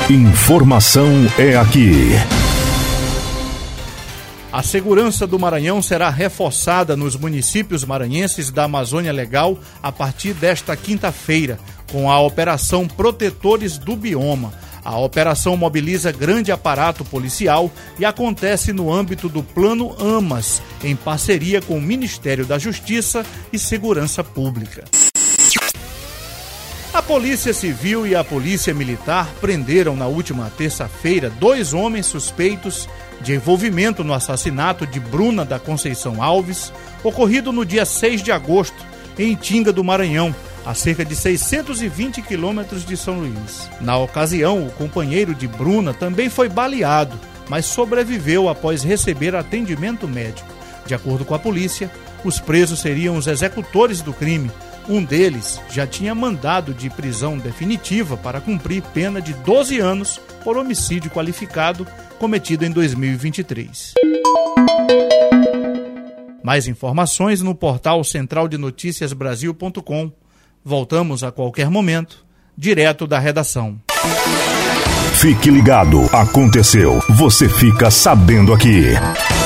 Informação é aqui. A segurança do Maranhão será reforçada nos municípios maranhenses da Amazônia Legal a partir desta quinta-feira, com a Operação Protetores do Bioma. A operação mobiliza grande aparato policial e acontece no âmbito do Plano AMAS, em parceria com o Ministério da Justiça e Segurança Pública. A Polícia Civil e a Polícia Militar prenderam na última terça-feira 2 homens suspeitos de envolvimento no assassinato de Bruna da Conceição Alves, ocorrido no dia 6 de agosto, em Itinga do Maranhão, a cerca de 620 quilômetros de São Luís. Na ocasião, o companheiro de Bruna também foi baleado, mas sobreviveu após receber atendimento médico. De acordo com a polícia, os presos seriam os executores do crime. Um deles já tinha mandado de prisão definitiva para cumprir pena de 12 anos por homicídio qualificado cometido em 2023. Mais informações no portal centraldenoticiasbrasil.com. Voltamos a qualquer momento, direto da redação. Fique ligado, aconteceu, você fica sabendo aqui.